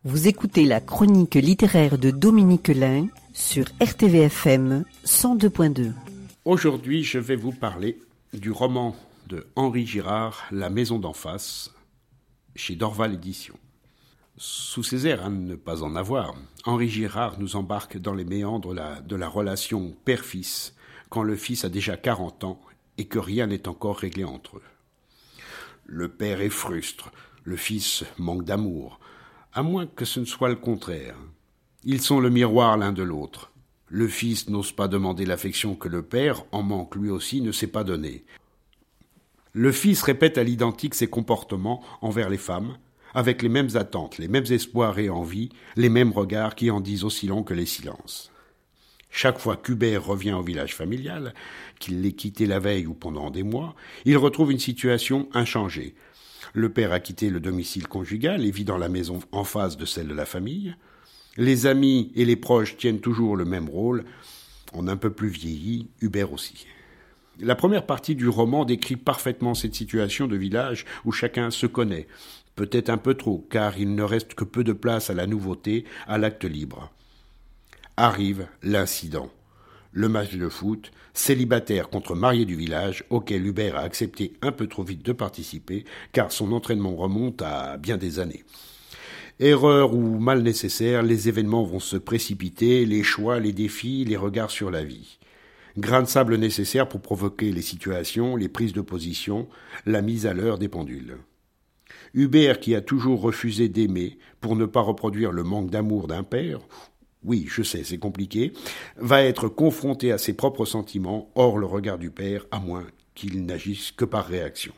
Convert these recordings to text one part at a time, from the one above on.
Vous écoutez la chronique littéraire de Dominique Lain sur RTVFM 102.2. Aujourd'hui, je vais vous parler du roman de Henri Girard, La maison d'en face, chez Dorval Éditions. Sous ces airs à ne pas en avoir, Henri Girard nous embarque dans les méandres de la relation père-fils, quand le fils a déjà 40 ans et que rien n'est encore réglé entre eux. Le père est frustre, le fils manque d'amour, à moins que ce ne soit le contraire. Ils sont le miroir l'un de l'autre. Le fils n'ose pas demander l'affection que le père, en manque lui aussi, ne sait pas donner. Le fils répète à l'identique ses comportements envers les femmes, avec les mêmes attentes, les mêmes espoirs et envies, les mêmes regards qui en disent aussi long que les silences. Chaque fois qu'Hubert revient au village familial, qu'il l'ait quitté la veille ou pendant des mois, il retrouve une situation inchangée. Le père a quitté le domicile conjugal et vit dans la maison en face de celle de la famille. Les amis et les proches tiennent toujours le même rôle. On a un peu plus vieilli, Hubert aussi. La première partie du roman décrit parfaitement cette situation de village où chacun se connaît. Peut-être un peu trop, car il ne reste que peu de place à la nouveauté, à l'acte libre. Arrive l'incident. Le match de foot, célibataire contre marié du village, auquel Hubert a accepté un peu trop vite de participer, car son entraînement remonte à bien des années. Erreur ou mal nécessaire, les événements vont se précipiter, les choix, les défis, les regards sur la vie. Grain de sable nécessaire pour provoquer les situations, les prises de position, la mise à l'heure des pendules. Hubert, qui a toujours refusé d'aimer pour ne pas reproduire le manque d'amour d'un père, oui, je sais, c'est compliqué, va être confronté à ses propres sentiments, hors le regard du père, à moins qu'il n'agisse que par réaction.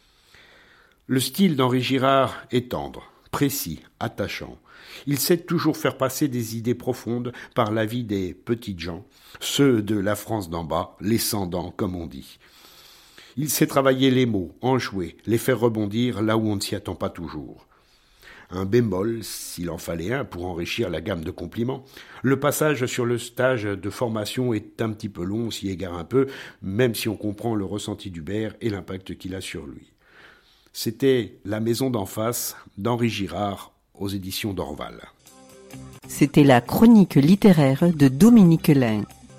Le style d'Henri Girard est tendre, précis, attachant. Il sait toujours faire passer des idées profondes par la vie des petites gens, ceux de la France d'en bas, les sans-dents, comme on dit. Il sait travailler les mots, en jouer, les faire rebondir là où on ne s'y attend pas toujours. Un bémol, s'il en fallait un, pour enrichir la gamme de compliments. Le passage sur le stage de formation est un petit peu long, on s'y égare un peu, même si on comprend le ressenti d'Hubert et l'impact qu'il a sur lui. C'était La maison d'en face d'Henri Girard aux éditions Dorval. C'était la chronique littéraire de Dominique Lain.